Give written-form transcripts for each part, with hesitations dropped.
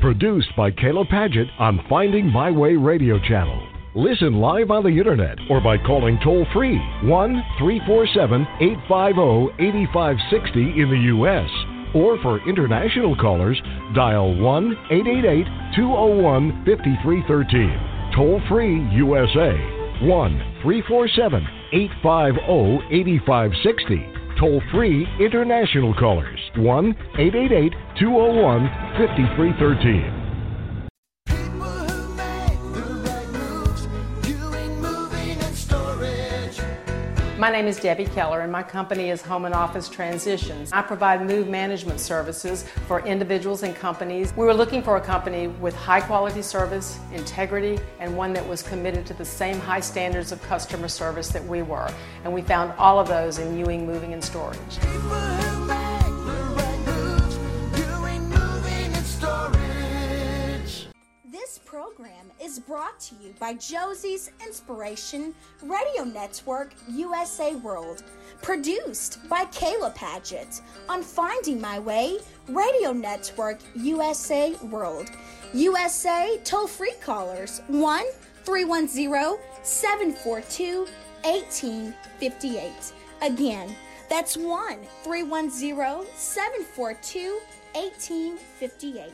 Produced by Kayla Padgett on Finding My Way radio channel. Listen live on the internet or by calling toll-free 1-347-850-8560 in the U.S. Or for international callers, dial 1-888-201-5313. Toll-free USA, 1-347-850-8560. Toll-free international callers, 1-888-201-5313. My name is Debbie Keller, and my company is Home and Office Transitions. I provide move management services for individuals and companies. We were looking for a company with high quality service, integrity, and one that was committed to the same high standards of customer service that we were. And we found all of those in Ewing Moving and Storage. This program is brought to you by Josie's Inspiration Radio Network USA World, produced by Kayla Padgett on Finding My Way Radio Network USA World. USA toll-free callers 1-310-742-1858. Again, that's 1-310-742-1858.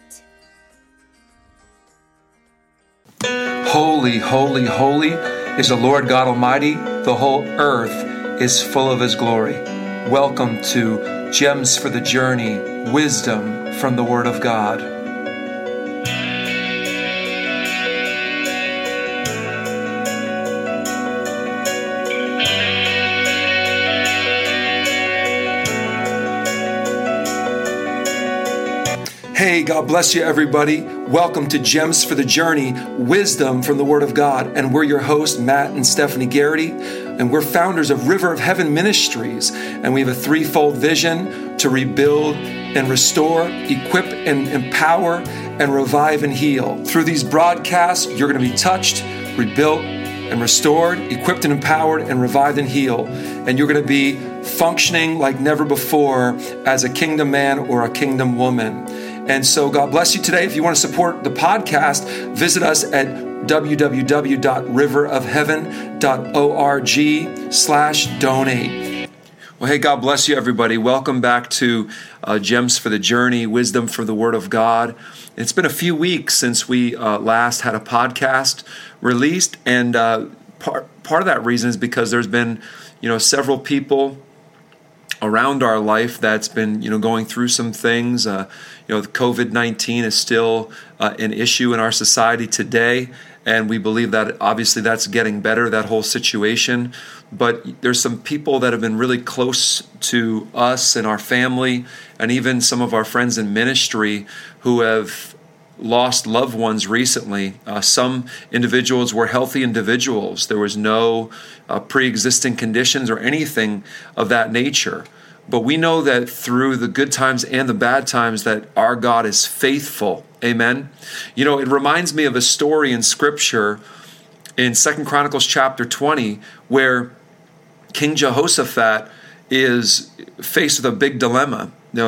Holy, holy, holy is the Lord God Almighty. The whole earth is full of His glory. Welcome to Gems for the Journey, Wisdom from the Word of God. Hey, God bless you, everybody. Welcome to Gems for the Journey, Wisdom from the Word of God. And we're your hosts, Matt and Stephanie Garrity. And we're founders of River of Heaven Ministries. And we have a threefold vision to rebuild and restore, equip and empower, and revive and heal. Through these broadcasts, you're going to be touched, rebuilt, and restored, equipped and empowered, and revived and healed. And you're going to be functioning like never before as a kingdom man or a kingdom woman. And so God bless you today. If you want to support the podcast, visit us at www.riverofheaven.org/donate. Well, hey, God bless you, everybody. Welcome back to Gems for the Journey, Wisdom for the Word of God. It's been a few weeks since we last had a podcast released, and part of that reason is because there's been, several people around our life that's been, going through some things. COVID-19 is still an issue in our society today, and we believe that obviously that's getting better, that whole situation. But there's some people that have been really close to us and our family, and even some of our friends in ministry who have lost loved ones recently. Some individuals were healthy individuals. There was no pre-existing conditions or anything of that nature. But we know that through the good times and the bad times that our God is faithful. Amen. It reminds me of a story in Scripture in 2 Chronicles chapter 20 where King Jehoshaphat is faced with a big dilemma.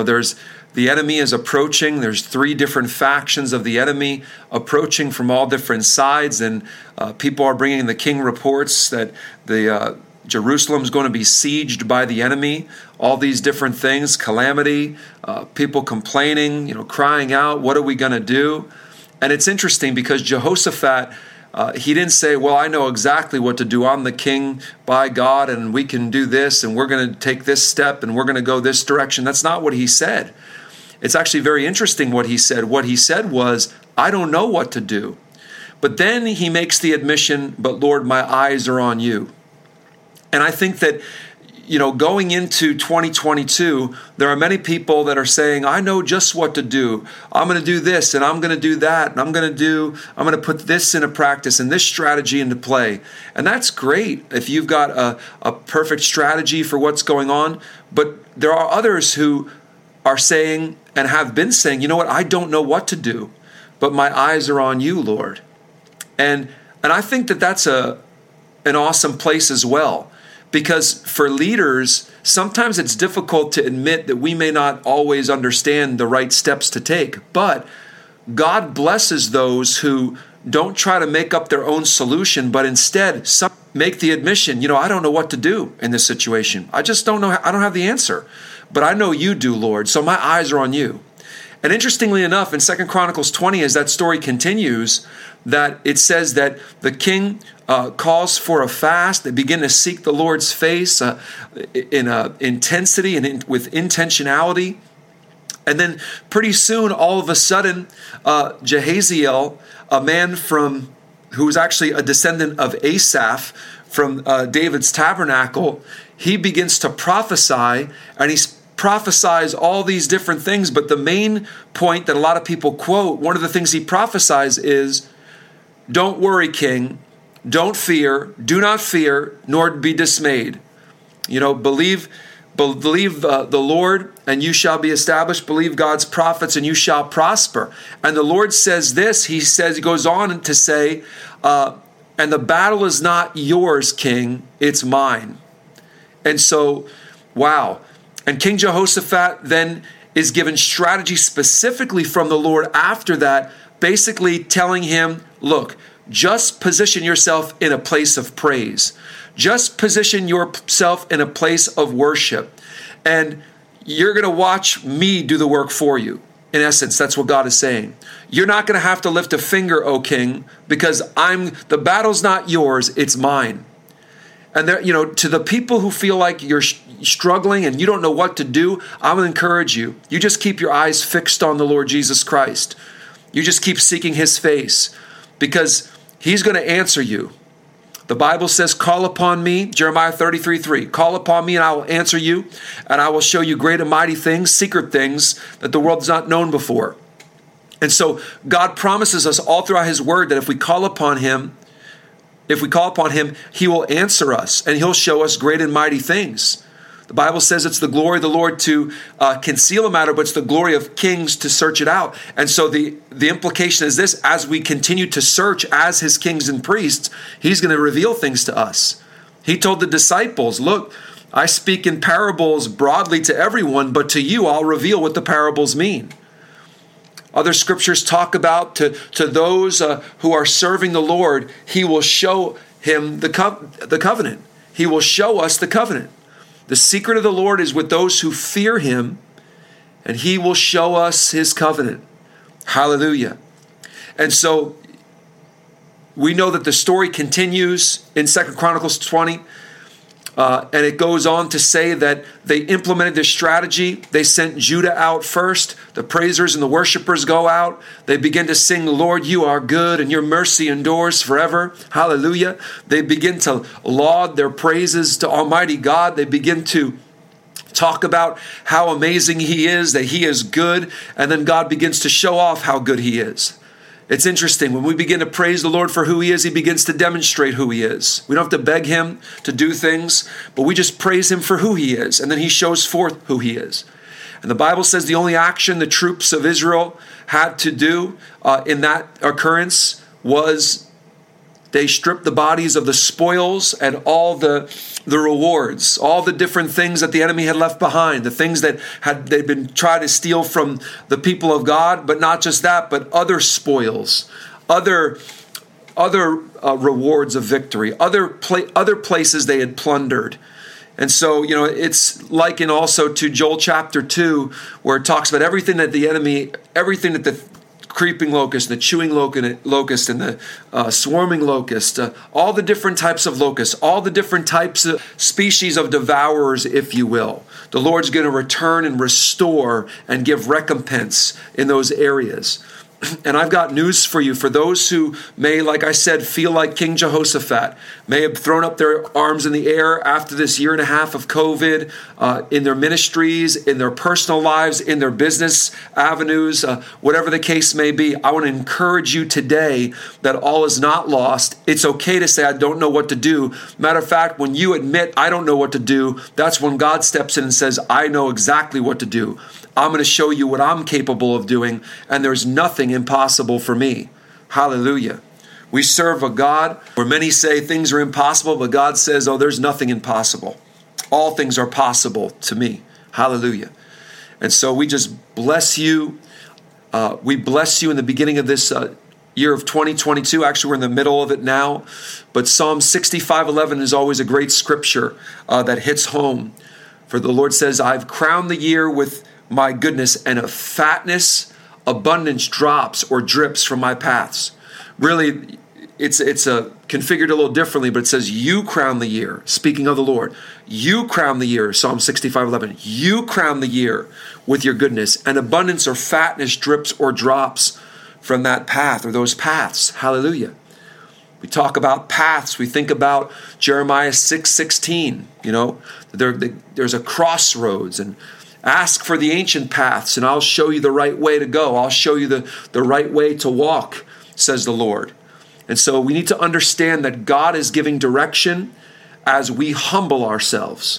The enemy is approaching. There's 3 different factions of the enemy approaching from all different sides, and people are bringing the king reports that Jerusalem's going to be sieged by the enemy. All these different things, calamity, people complaining, crying out, what are we going to do? And it's interesting because Jehoshaphat, he didn't say, well, I know exactly what to do. I'm the king by God, and we can do this, and we're going to take this step, and we're going to go this direction. That's not what he said. It's actually very interesting what he said. What he said was, I don't know what to do. But then he makes the admission, but Lord, my eyes are on you. And I think that, going into 2022, there are many people that are saying, I know just what to do. I'm going to do this, and I'm going to do that, and I'm going to put this into practice and this strategy into play. And that's great if you've got a perfect strategy for what's going on. But there are others who are saying and have been saying, you know what, I don't know what to do, but my eyes are on you, Lord. And I think that that's an awesome place as well. Because for leaders, sometimes it's difficult to admit that we may not always understand the right steps to take. But God blesses those who don't try to make up their own solution, but instead make the admission, I don't know what to do in this situation. I just don't know. I don't have the answer, but I know you do, Lord. So my eyes are on you. And interestingly enough, in 2 Chronicles 20, as that story continues, that it says that the king calls for a fast. They begin to seek the Lord's face in intensity and with intentionality. And then pretty soon, all of a sudden, Jahaziel, a man who was actually a descendant of Asaph from David's tabernacle, he begins to prophesy, and he prophesies all these different things. But the main point that a lot of people quote, one of the things he prophesies is, don't worry, king, don't fear, do not fear, nor be dismayed. Believe the Lord, and you shall be established. Believe God's prophets, and you shall prosper. And the Lord says this. He goes on to say, and the battle is not yours, king, it's mine. And so, wow. And King Jehoshaphat then is given strategy specifically from the Lord after that, basically telling him, look, just position yourself in a place of praise. Just position yourself in a place of worship. And you're going to watch me do the work for you. In essence, that's what God is saying. You're not going to have to lift a finger, O king, because the battle's not yours, it's mine. And there, to the people who feel like you're struggling and you don't know what to do, I will encourage you. You just keep your eyes fixed on the Lord Jesus Christ. You just keep seeking his face, because he's going to answer you. The Bible says, call upon me, Jeremiah 33:3. Call upon me and I will answer you, and I will show you great and mighty things, secret things that the world has not known before. And so God promises us all throughout his word that if we call upon him, he will answer us and he'll show us great and mighty things. The Bible says it's the glory of the Lord to conceal a matter, but it's the glory of kings to search it out. And so the implication is this: as we continue to search as his kings and priests, he's going to reveal things to us. He told the disciples, look, I speak in parables broadly to everyone, but to you I'll reveal what the parables mean. Other scriptures talk about to those who are serving the Lord, he will show him the covenant. He will show us the covenant. The secret of the Lord is with those who fear him, and he will show us his covenant. Hallelujah. And so we know that the story continues in 2 Chronicles 20. And it goes on to say that they implemented their strategy. They sent Judah out first. The praisers and the worshipers go out. They begin to sing, Lord, you are good and your mercy endures forever. Hallelujah. They begin to laud their praises to Almighty God. They begin to talk about how amazing he is, that he is good. And then God begins to show off how good he is. It's interesting. When we begin to praise the Lord for who he is, he begins to demonstrate who he is. We don't have to beg him to do things, but we just praise him for who he is. And then he shows forth who he is. And the Bible says the only action the troops of Israel had to do in that occurrence was they stripped the bodies of the spoils and all the rewards, all the different things that the enemy had left behind, the things that they'd been trying to steal from the people of God, but not just that, but other spoils, other rewards of victory, other places they had plundered. And so, it's likened also to Joel chapter 2, where it talks about everything that the creeping locust, the chewing locust, and the swarming locust, all the different types of locusts, all the different types of species of devourers, if you will. The Lord's going to return and restore and give recompense in those areas. And I've got news for you. For those who may, like I said, feel like King Jehoshaphat, may have thrown up their arms in the air after this year and a half of COVID, in their ministries, in their personal lives, in their business avenues, whatever the case may be, I want to encourage you today that all is not lost. It's okay to say, I don't know what to do. Matter of fact, when you admit, I don't know what to do, that's when God steps in and says, I know exactly what to do. I'm going to show you what I'm capable of doing, and there's nothing impossible for me. Hallelujah. We serve a God where many say things are impossible, but God says, oh, there's nothing impossible. All things are possible to me. Hallelujah. And so we just bless you We bless you in the beginning of this year of 2022. Actually, we're in the middle of it now. But Psalm 65:11 is always a great scripture that hits home. For the Lord says, I've crowned the year with my goodness, and of fatness, abundance drops or drips from my paths. Really, it's configured a little differently, but it says, you crown the year. Speaking of the Lord, you crown the year, Psalm 65:11. You crown the year with your goodness, and abundance or fatness drips or drops from that path or those paths. Hallelujah. We talk about paths. We think about Jeremiah 6:16. There's a crossroads, and ask for the ancient paths, and I'll show you the right way to go. I'll show you the right way to walk, says the Lord. And so we need to understand that God is giving direction as we humble ourselves.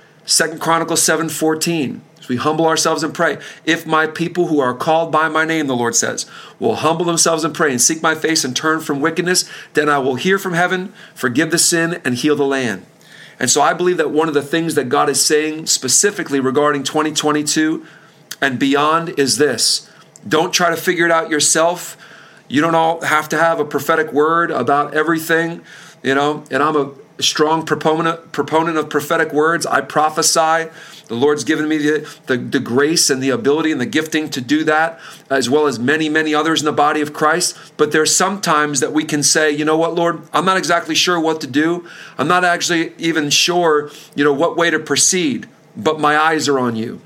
2 Chronicles 7:14. As we humble ourselves and pray. If my people who are called by my name, the Lord says, will humble themselves and pray and seek my face and turn from wickedness, then I will hear from heaven, forgive the sin, and heal the land. And so I believe that one of the things that God is saying specifically regarding 2022 and beyond is this. Don't try to figure it out yourself. You don't all have to have a prophetic word about everything, and I'm a strong proponent of prophetic words. I prophesy. The Lord's given me the grace and the ability and the gifting to do that, as well as many, many others in the body of Christ. But there's some times that we can say, you know what, Lord, I'm not exactly sure what to do. I'm not actually even sure, what way to proceed, but my eyes are on you.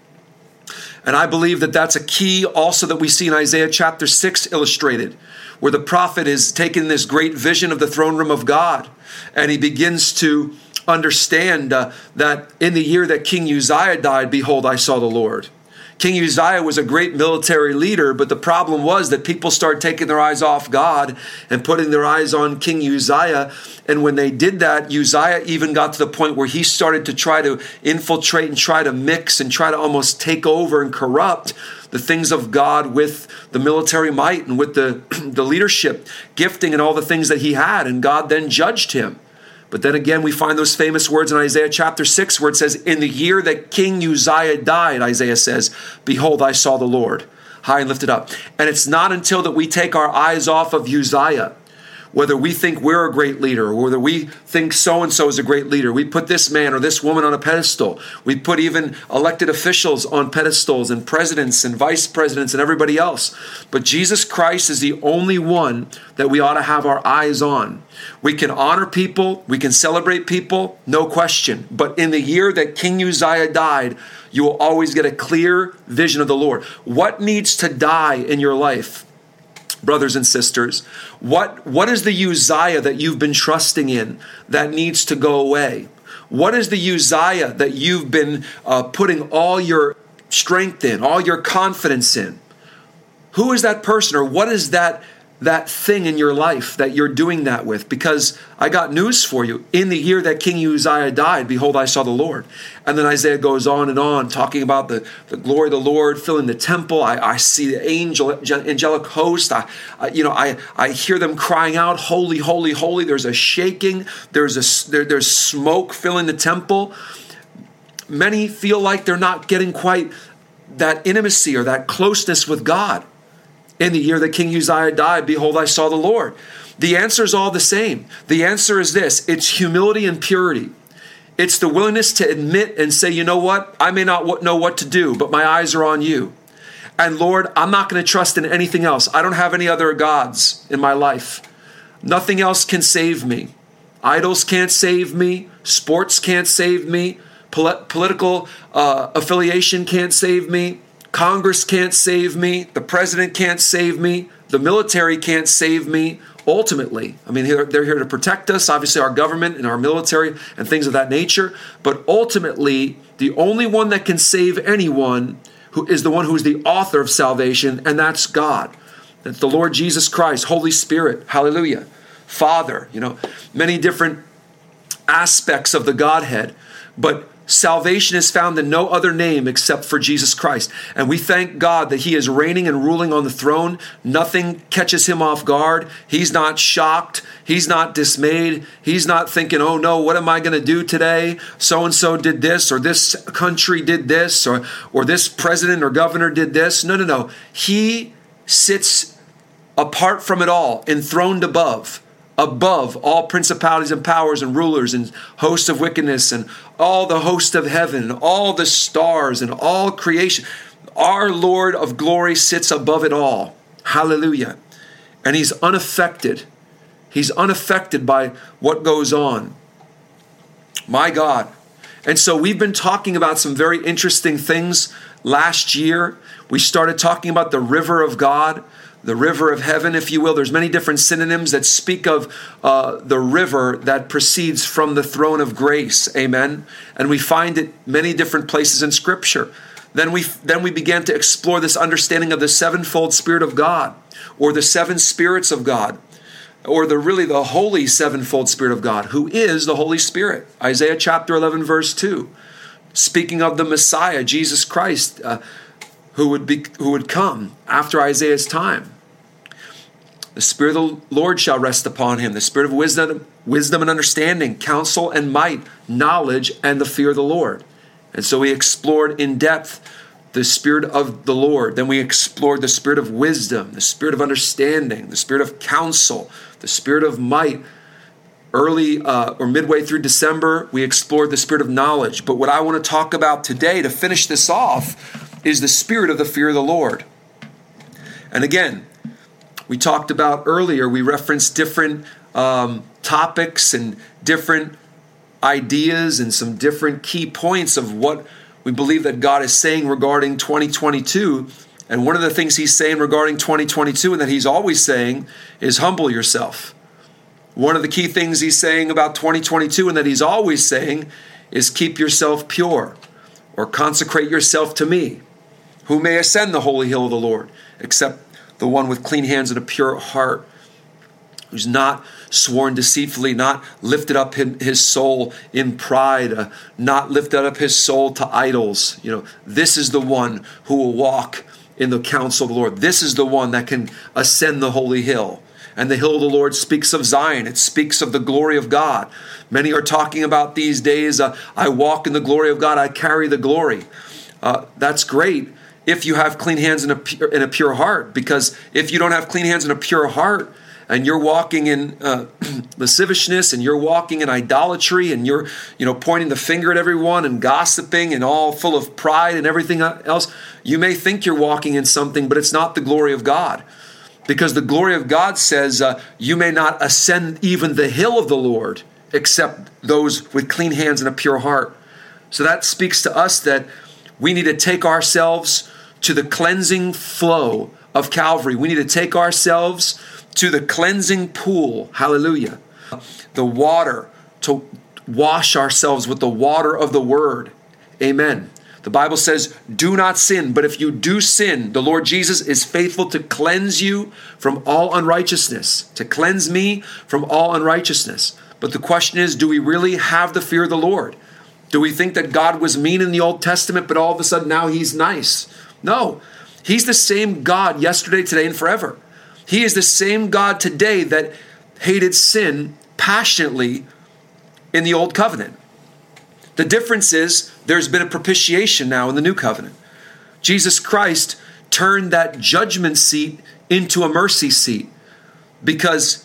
And I believe that that's a key also that we see in Isaiah chapter 6 illustrated, where the prophet is taking this great vision of the throne room of God, and he begins to understand that in the year that King Uzziah died, behold, I saw the Lord. King Uzziah was a great military leader, but the problem was that people started taking their eyes off God and putting their eyes on King Uzziah. And when they did that, Uzziah even got to the point where he started to try to infiltrate and try to mix and try to almost take over and corrupt the things of God with the military might and with the leadership gifting and all the things that he had. And God then judged him. But then again, we find those famous words in Isaiah chapter 6 where it says, in the year that King Uzziah died, Isaiah says, behold, I saw the Lord high and lifted up. And it's not until that we take our eyes off of Uzziah, whether we think we're a great leader or whether we think so-and-so is a great leader. We put this man or this woman on a pedestal. We put even elected officials on pedestals and presidents and vice presidents and everybody else. But Jesus Christ is the only one that we ought to have our eyes on. We can honor people. We can celebrate people, no question. But in the year that King Uzziah died, you will always get a clear vision of the Lord. What needs to die in your life? Brothers and sisters, what is the Uzziah that you've been trusting in that needs to go away? What is the Uzziah that you've been putting all your strength in, all your confidence in? Who is that person, or what is that thing in your life that you're doing that with? Because I got news for you. In the year that King Uzziah died, behold, I saw the Lord. And then Isaiah goes on, talking about the glory of the Lord filling the temple. I see the angelic host. I hear them crying out, holy, holy, holy. There's a shaking. There's smoke filling the temple. Many feel like they're not getting quite that intimacy or that closeness with God. In the year that King Uzziah died, behold, I saw the Lord. The answer is all the same. The answer is this. It's humility and purity. It's the willingness to admit and say, you know what? I may not know what to do, but my eyes are on you. And Lord, I'm not going to trust in anything else. I don't have any other gods in my life. Nothing else can save me. Idols can't save me. Sports can't save me. Political affiliation can't save me. Congress can't save me. The president can't save me. The military can't save me. Ultimately, they're here to protect us, obviously our government and our military and things of that nature. But ultimately, the only one that can save anyone who is the one who is the author of salvation, and that's God. That's the Lord Jesus Christ, Holy Spirit, hallelujah, Father, many different aspects of the Godhead. But salvation is found in no other name except for Jesus Christ. And we thank God that he is reigning and ruling on the throne. Nothing catches him off guard. He's not shocked. He's not dismayed. He's not thinking, oh no, what am I going to do today? So-and-so did this, or this country did this, or this president or governor did this. No. He sits apart from it all, enthroned above all principalities and powers and rulers and hosts of wickedness and all the host of heaven, all the stars and all creation. Our Lord of glory sits above it all. Hallelujah. And he's unaffected. He's unaffected by what goes on. My God. And so we've been talking about some very interesting things last year. We started talking about the river of God, the river of heaven, if you will. There's many different synonyms that speak of the river that proceeds from the throne of grace. Amen. And we find it many different places in Scripture. Then we began to explore this understanding of the sevenfold Spirit of God, or the seven spirits of God, or the holy sevenfold Spirit of God, who is the Holy Spirit. Isaiah chapter 11, verse 2, speaking of the Messiah, Jesus Christ, who would come after Isaiah's time. The Spirit of the Lord shall rest upon him, the Spirit of wisdom and understanding, counsel and might, knowledge and the fear of the Lord. And so we explored in depth the Spirit of the Lord. Then we explored the Spirit of wisdom, the Spirit of understanding, the Spirit of counsel, the Spirit of might. Early or midway through December, we explored the Spirit of knowledge. But what I want to talk about today to finish this off is the Spirit of the fear of the Lord. And again, we talked about earlier, we referenced different topics and different ideas and some different key points of what we believe that God is saying regarding 2022. And one of the things he's saying regarding 2022 and that he's always saying is humble yourself. One of the key things he's saying about 2022 and that he's always saying is keep yourself pure, or consecrate yourself to me. Who may ascend the holy hill of the Lord, except the one with clean hands and a pure heart, who's not sworn deceitfully, not lifted up his soul in pride, not lifted up his soul to idols. This is the one who will walk in the counsel of the Lord. This is the one that can ascend the holy hill. And the hill of the Lord speaks of Zion. It speaks of the glory of God. Many are talking about these days, I walk in the glory of God, I carry the glory. That's great if you have clean hands and a pure heart, because if you don't have clean hands and a pure heart, and you're walking in lasciviousness, and you're walking in idolatry, and you're pointing the finger at everyone and gossiping and all full of pride and everything else, you may think you're walking in something, but it's not the glory of God. Because the glory of God says you may not ascend even the hill of the Lord except those with clean hands and a pure heart. So that speaks to us that we need to take ourselves to the cleansing flow of Calvary. We need to take ourselves to the cleansing pool, hallelujah, the water, to wash ourselves with the water of the Word, amen. The Bible says, do not sin, but if you do sin, the Lord Jesus is faithful to cleanse you from all unrighteousness, to cleanse me from all unrighteousness. But the question is, do we really have the fear of the Lord? Do we think that God was mean in the Old Testament, but all of a sudden now he's nice? No, he's the same God yesterday, today, and forever. He is the same God today that hated sin passionately in the Old Covenant. The difference is there's been a propitiation now in the New Covenant. Jesus Christ turned that judgment seat into a mercy seat because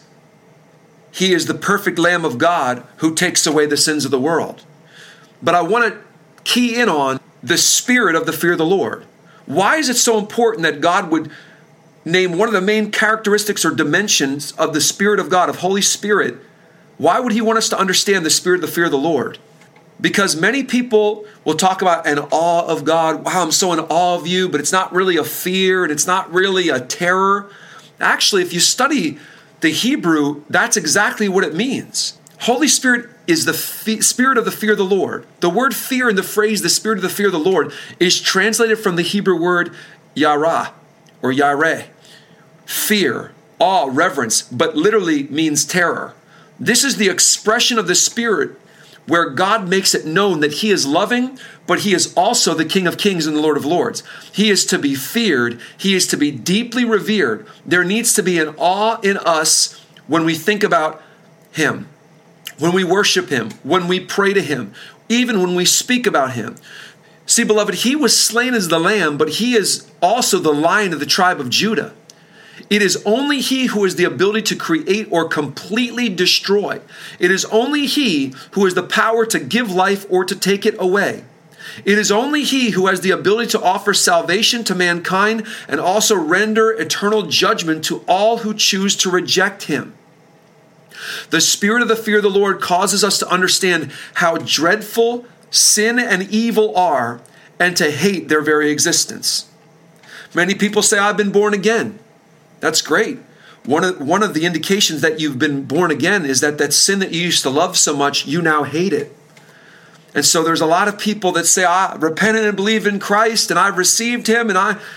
he is the perfect Lamb of God who takes away the sins of the world. But I want to key in on the spirit of the fear of the Lord. Why is it so important that God would name one of the main characteristics or dimensions of the Spirit of God, of Holy Spirit? Why would he want us to understand the spirit of the fear of the Lord? Because many people will talk about an awe of God. Wow, I'm so in awe of you, but it's not really a fear and it's not really a terror. Actually, if you study the Hebrew, that's exactly what it means. Holy Spirit is the spirit of the fear of the Lord. The word fear in the phrase, the spirit of the fear of the Lord, is translated from the Hebrew word yara or yareh. Fear, awe, reverence, but literally means terror. This is the expression of the Spirit where God makes it known that he is loving, but he is also the King of Kings and the Lord of Lords. He is to be feared. He is to be deeply revered. There needs to be an awe in us when we think about him, when we worship him, when we pray to him, even when we speak about him. See, beloved, he was slain as the lamb, but he is also the Lion of the tribe of Judah. It is only He who has the ability to create or completely destroy. It is only He who has the power to give life or to take it away. It is only He who has the ability to offer salvation to mankind and also render eternal judgment to all who choose to reject Him. The spirit of the fear of the Lord causes us to understand how dreadful sin and evil are and to hate their very existence. Many people say, I've been born again. That's great. One of the indications that you've been born again is that sin that you used to love so much, you now hate it. And so there's a lot of people that say, I repented and believe in Christ and I've received Him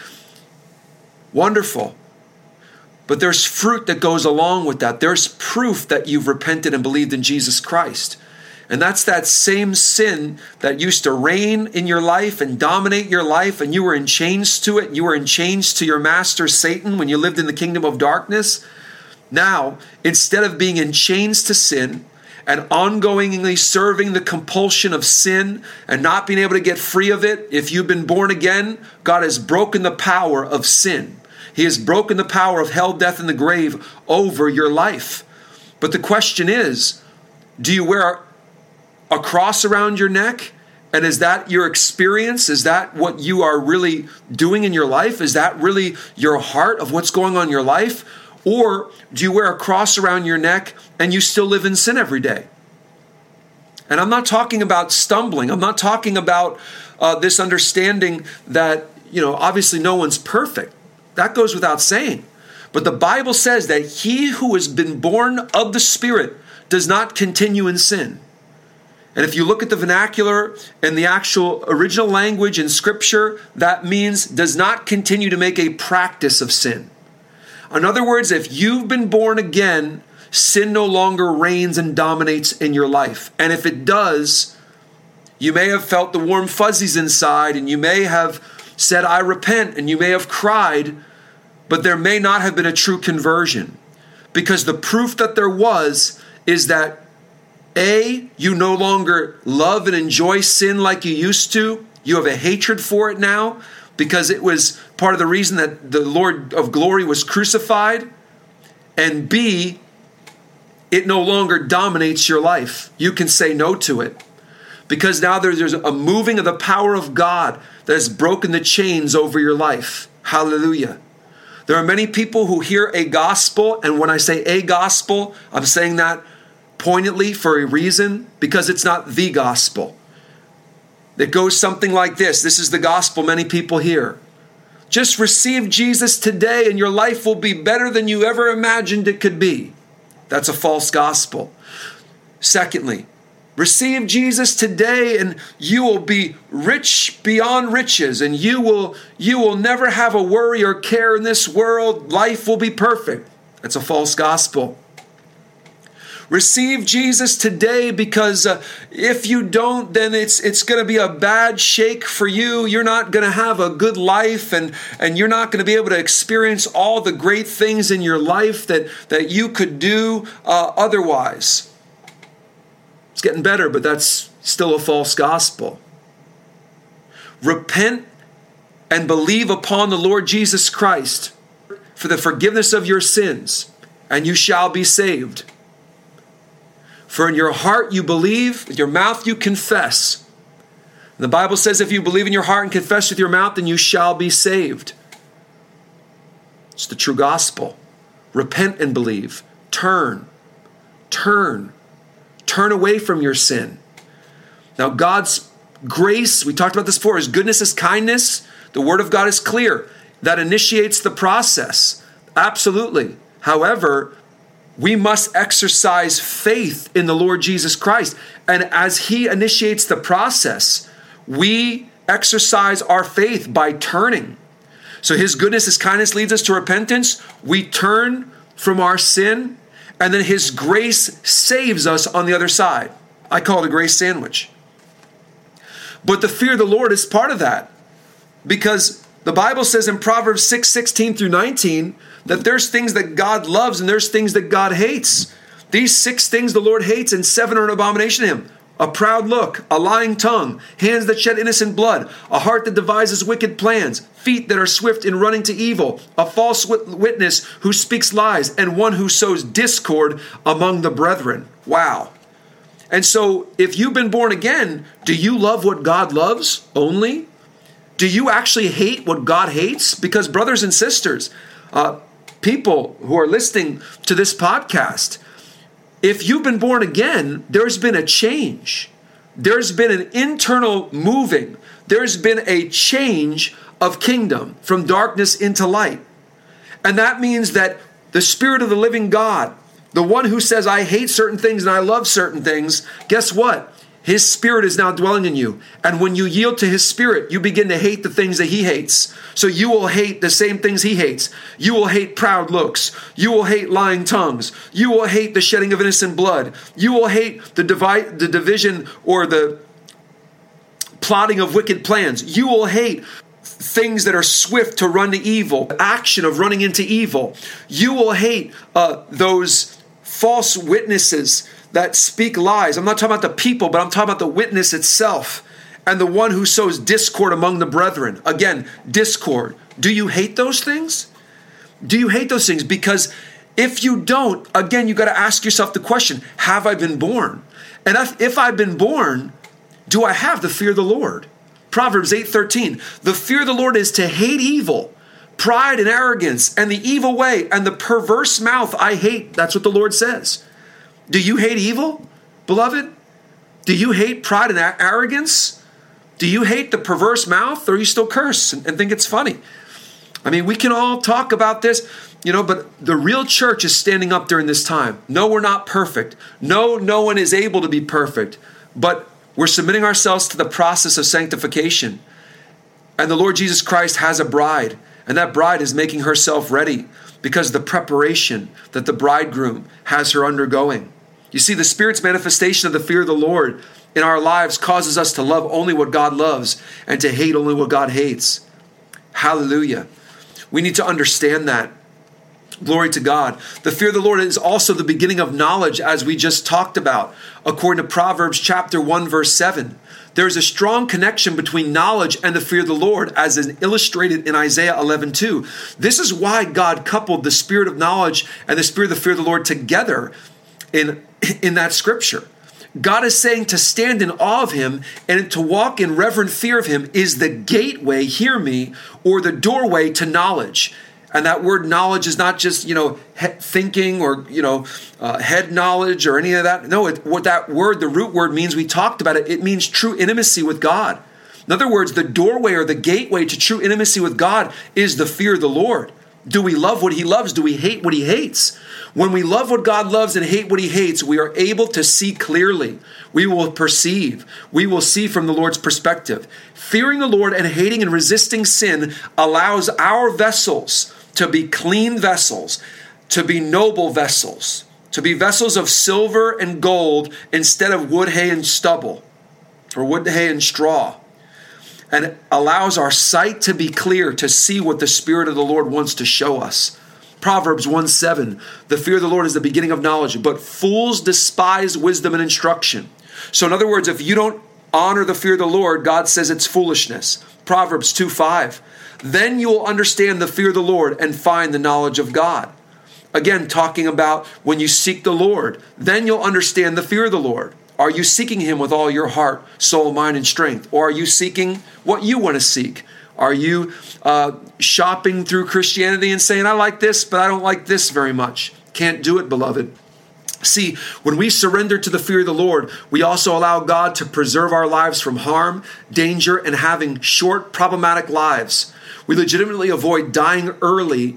wonderful. But there's fruit that goes along with that. There's proof that you've repented and believed in Jesus Christ. And that's that same sin that used to reign in your life and dominate your life, and you were in chains to it. You were in chains to your master Satan when you lived in the kingdom of darkness. Now, instead of being in chains to sin and ongoingly serving the compulsion of sin and not being able to get free of it, if you've been born again, God has broken the power of sin. He has broken the power of hell, death, and the grave over your life. But the question is, do you wear a cross around your neck? And is that your experience? Is that what you are really doing in your life? Is that really your heart of what's going on in your life? Or do you wear a cross around your neck and you still live in sin every day? And I'm not talking about stumbling. I'm not talking about this understanding that, obviously no one's perfect. That goes without saying. But the Bible says that he who has been born of the Spirit does not continue in sin. And if you look at the vernacular and the actual original language in Scripture, that means does not continue to make a practice of sin. In other words, if you've been born again, sin no longer reigns and dominates in your life. And if it does, you may have felt the warm fuzzies inside, and you may have said, I repent, and you may have cried, but there may not have been a true conversion. Because the proof that there was is that A, you no longer love and enjoy sin like you used to. You have a hatred for it now because it was part of the reason that the Lord of glory was crucified. And B, it no longer dominates your life. You can say no to it. Because now there's a moving of the power of God that has broken the chains over your life. Hallelujah. There are many people who hear a gospel, and when I say a gospel, I'm saying that poignantly for a reason, because it's not the gospel. It goes something like this. This is the gospel many people hear. Just receive Jesus today and your life will be better than you ever imagined it could be. That's a false gospel. Secondly, receive Jesus today and you will be rich beyond riches, and you will never have a worry or care in this world. Life will be perfect. That's a false gospel. Receive Jesus today because if you don't, then it's going to be a bad shake for you. You're not going to have a good life, and you're not going to be able to experience all the great things in your life that you could do otherwise. It's getting better, but that's still a false gospel. Repent and believe upon the Lord Jesus Christ for the forgiveness of your sins, and you shall be saved. For in your heart you believe, with your mouth you confess. And the Bible says if you believe in your heart and confess with your mouth, then you shall be saved. It's the true gospel. Repent and believe. Turn away from your sin. Now God's grace, we talked about this before, His goodness, His kindness, the Word of God is clear. That initiates the process. Absolutely. However, we must exercise faith in the Lord Jesus Christ. And as He initiates the process, we exercise our faith by turning. So His goodness, His kindness leads us to repentance. We turn from our sin, and then His grace saves us on the other side. I call it a grace sandwich. But the fear of the Lord is part of that, because the Bible says in Proverbs 6:16 through 19, that there's things that God loves and there's things that God hates. These 6 things the Lord hates and 7 are an abomination to Him. a proud look, a lying tongue, hands that shed innocent blood, a heart that devises wicked plans, feet that are swift in running to evil, a false witness who speaks lies, and one who sows discord among the brethren. Wow. And so if you've been born again, do you love what God loves only? Do you actually hate what God hates? Because brothers and sisters, people who are listening to this podcast, if you've been born again, there's been a change. There's been an internal moving. There's been a change of kingdom from darkness into light. And that means that the Spirit of the living God, the one who says, I hate certain things and I love certain things, guess what? His Spirit is now dwelling in you. And when you yield to His Spirit, you begin to hate the things that He hates. So you will hate the same things He hates. You will hate proud looks. You will hate lying tongues. You will hate the shedding of innocent blood. You will hate the division or the plotting of wicked plans. You will hate things that are swift to run to evil, action of running into evil. You will hate those false witnesses that speak lies. I'm not talking about the people, but I'm talking about the witness itself and the one who sows discord among the brethren. Again, discord. Do you hate those things? Do you hate those things? Because if you don't, again, you got to ask yourself the question, have I been born? And if I've been born, do I have the fear of the Lord? Proverbs 8:13, the fear of the Lord is to hate evil, pride and arrogance, and the evil way, and the perverse mouth I hate. That's what the Lord says. Do you hate evil, beloved? Do you hate pride and arrogance? Do you hate the perverse mouth, or you still curse and think it's funny? I mean, we can all talk about this, but the real church is standing up during this time. No, we're not perfect. No one is able to be perfect. But we're submitting ourselves to the process of sanctification. And the Lord Jesus Christ has a bride, and that bride is making herself ready because of the preparation that the bridegroom has her undergoing. You see, the Spirit's manifestation of the fear of the Lord in our lives causes us to love only what God loves and to hate only what God hates. Hallelujah. We need to understand that. Glory to God. The fear of the Lord is also the beginning of knowledge, as we just talked about, according to Proverbs chapter 1, verse 7. There's a strong connection between knowledge and the fear of the Lord, as is illustrated in Isaiah 11:2. This is why God coupled the spirit of knowledge and the spirit of the fear of the Lord together in that scripture. God is saying to stand in awe of Him and to walk in reverent fear of Him is the gateway, hear me, or the doorway to knowledge. And that word knowledge is not just, thinking or, head knowledge or any of that. No, what that word, the root word means, we talked about it. It means true intimacy with God. In other words, the doorway or the gateway to true intimacy with God is the fear of the Lord. Do we love what He loves? Do we hate what He hates? When we love what God loves and hate what He hates, we are able to see clearly. We will perceive. We will see from the Lord's perspective. Fearing the Lord and hating and resisting sin allows our vessels to be clean vessels, to be noble vessels, to be vessels of silver and gold instead of wood, hay, and stubble, or wood, hay, and straw. And it allows our sight to be clear to see what the Spirit of the Lord wants to show us. Proverbs 1:7, the fear of the Lord is the beginning of knowledge, but fools despise wisdom and instruction. So in other words, if you don't honor the fear of the Lord, God says it's foolishness. Proverbs 2:5, then you will understand the fear of the Lord and find the knowledge of God. Again, talking about when you seek the Lord, then you'll understand the fear of the Lord. Are you seeking Him with all your heart, soul, mind, and strength? Or are you seeking what you want to seek? Are you shopping through Christianity and saying, I like this, but I don't like this very much? Can't do it, beloved. See, when we surrender to the fear of the Lord, we also allow God to preserve our lives from harm, danger, and having short, problematic lives. We legitimately avoid dying early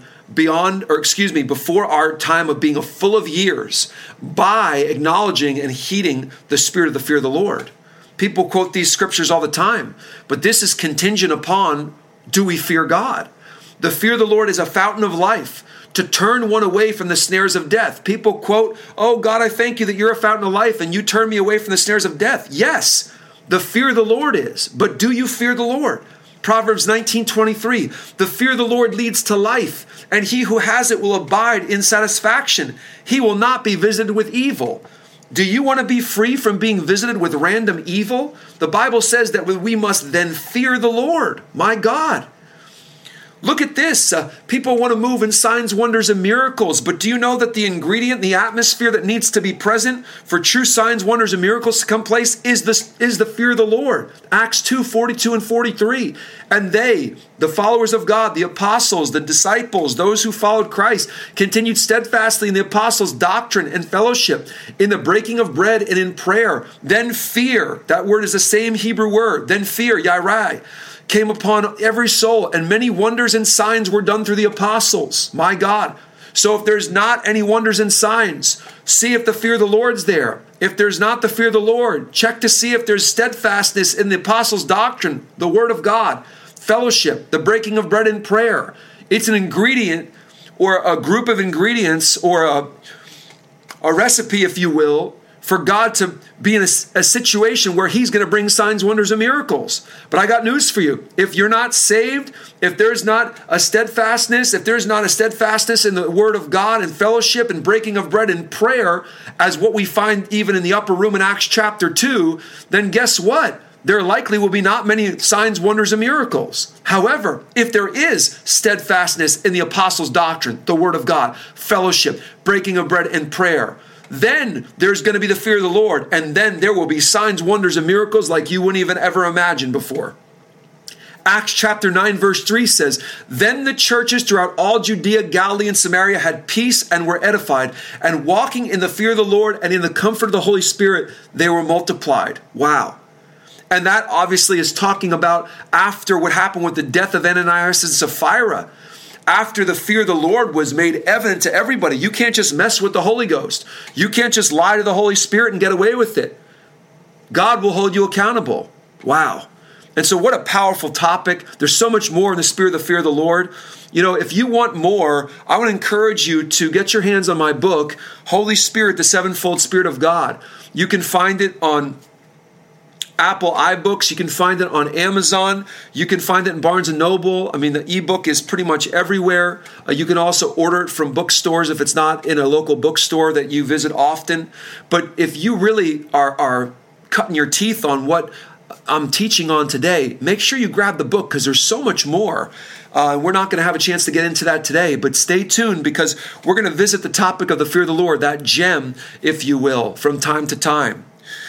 before our time of being full of years by acknowledging and heeding the spirit of the fear of the Lord. People quote these scriptures all the time, but this is contingent upon, do we fear God? The fear of the Lord is a fountain of life to turn one away from the snares of death. People quote, oh God, I thank you that you're a fountain of life and you turn me away from the snares of death. Yes, the fear of the Lord is, but do you fear the Lord? Proverbs 19:23, the fear of the Lord leads to life, and he who has it will abide in satisfaction. He will not be visited with evil. Do you want to be free from being visited with random evil? The Bible says that we must then fear the Lord. My God. Look at this. People want to move in signs, wonders, and miracles. But do you know that the ingredient, the atmosphere that needs to be present for true signs, wonders, and miracles to come place is the fear of the Lord? Acts 2, 42 and 43. And they, the followers of God, the apostles, the disciples, those who followed Christ, continued steadfastly in the apostles' doctrine and fellowship, in the breaking of bread and in prayer. Then fear, that word is the same Hebrew word, then fear, yarai, came upon every soul, and many wonders and signs were done through the apostles. My God. So if there's not any wonders and signs, see if the fear of the Lord's there. If there's not the fear of the Lord, check to see if there's steadfastness in the apostles' doctrine, the word of God, fellowship, the breaking of bread and prayer. It's an ingredient, or a group of ingredients, or a recipe, if you will, for God to be in a situation where he's going to bring signs, wonders, and miracles. But I got news for you. If you're not saved, if there's not a steadfastness, in the word of God and fellowship and breaking of bread and prayer, as what we find even in the upper room in Acts chapter 2, then guess what? There likely will be not many signs, wonders, and miracles. However, if there is steadfastness in the apostles' doctrine, the word of God, fellowship, breaking of bread and prayer, then there's going to be the fear of the Lord, and then there will be signs, wonders, and miracles like you wouldn't even ever imagine before. Acts chapter 9 verse 3 says, Then the churches throughout all Judea, Galilee, and Samaria had peace and were edified, and walking in the fear of the Lord and in the comfort of the Holy Spirit, they were multiplied. Wow. And that obviously is talking about after what happened with the death of Ananias and Sapphira. After the fear of the Lord was made evident to everybody. You can't just mess with the Holy Ghost. You can't just lie to the Holy Spirit and get away with it. God will hold you accountable. Wow. And so what a powerful topic. There's so much more in the spirit of the fear of the Lord. You know, if you want more, I want to encourage you to get your hands on my book, Holy Spirit, the Sevenfold Spirit of God. You can find it on Apple iBooks. You can find it on Amazon. You can find it in Barnes & Noble. I mean, the ebook is pretty much everywhere. You can also order it from bookstores if it's not in a local bookstore that you visit often. But if you really are cutting your teeth on what I'm teaching on today, make sure you grab the book because there's so much more. We're not going to have a chance to get into that today, but stay tuned because we're going to visit the topic of the fear of the Lord, that gem, if you will, from time to time.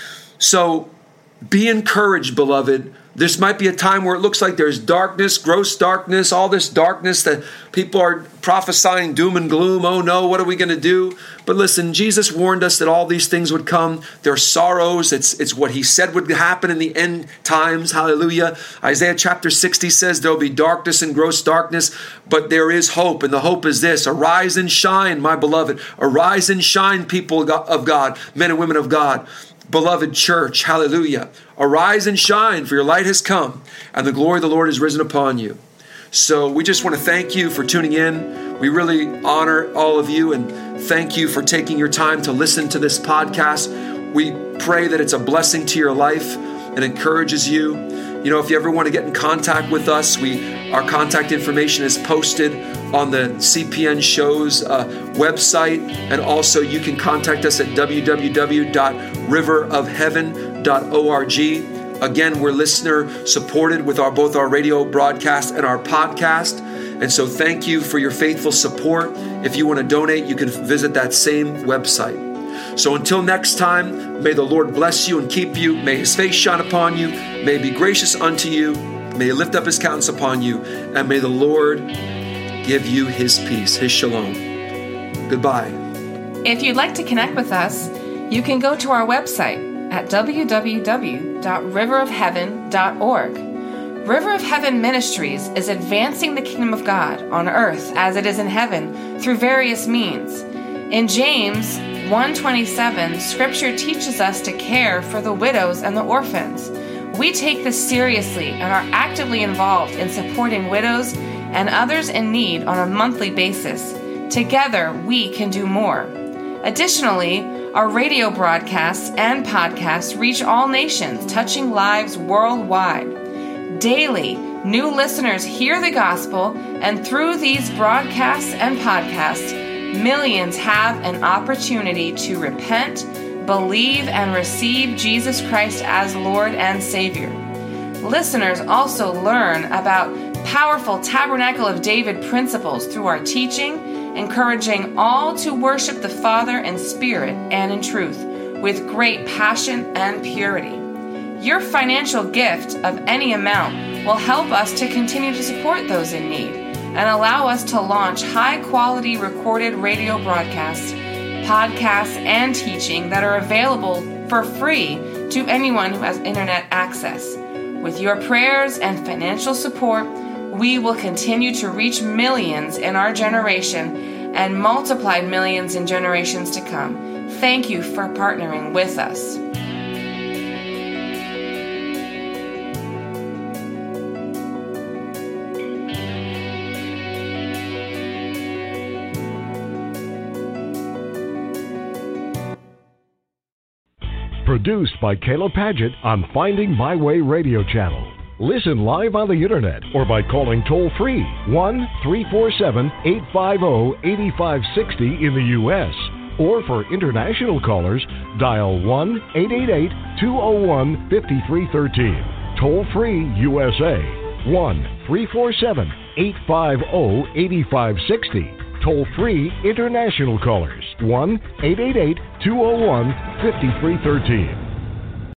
So, be encouraged, beloved. This might be a time where it looks like there's darkness, gross darkness, all this darkness that people are prophesying doom and gloom. Oh no, what are we going to do? But listen, Jesus warned us that all these things would come. There are sorrows. It's what he said would happen in the end times. Hallelujah. Isaiah chapter 60 says there'll be darkness and gross darkness, but there is hope. And the hope is this: arise and shine, my beloved. Arise and shine, people of God, men and women of God. Beloved church, hallelujah. Arise and shine, for your light has come, and the glory of the Lord is risen upon you. So we just want to thank you for tuning in. We really honor all of you and thank you for taking your time to listen to this podcast. We pray that it's a blessing to your life and encourages you. You know, if you ever want to get in contact with us, our contact information is posted on the CPN Show's website, and also you can contact us at www.riverofheaven.org. Again, we're listener supported with both our radio broadcast and our podcast, and so thank you for your faithful support. If you want to donate, you can visit that same website. So until next time, may the Lord bless you and keep you. May his face shine upon you. May he be gracious unto you. May he lift up his countenance upon you. And may the Lord give you his peace, his shalom. Goodbye. If you'd like to connect with us, you can go to our website at www.riverofheaven.org. River of Heaven Ministries is advancing the kingdom of God on earth as it is in heaven through various means. In James 1:27, Scripture teaches us to care for the widows and the orphans. We take this seriously and are actively involved in supporting widows and others in need on a monthly basis. Together, we can do more. Additionally, our radio broadcasts and podcasts reach all nations, touching lives worldwide. Daily, new listeners hear the gospel, and through these broadcasts and podcasts, millions have an opportunity to repent, believe and receive Jesus Christ as Lord and Savior. Listeners also learn about powerful Tabernacle of David principles through our teaching, encouraging all to worship the Father in spirit and in truth, with great passion and purity. Your financial gift of any amount will help us to continue to support those in need and allow us to launch high-quality recorded radio broadcasts, podcasts, and teaching that are available for free to anyone who has internet access. With your prayers and financial support, we will continue to reach millions in our generation and multiplied millions in generations to come. Thank you for partnering with us. Produced by Kayla Padgett on Finding My Way Radio Channel. Listen live on the internet or by calling toll-free 1-347-850-8560 in the U.S. Or for international callers, dial 1-888-201-5313. Toll-free USA, 1-347-850-8560. Toll-free international callers, 1-888-201-5313.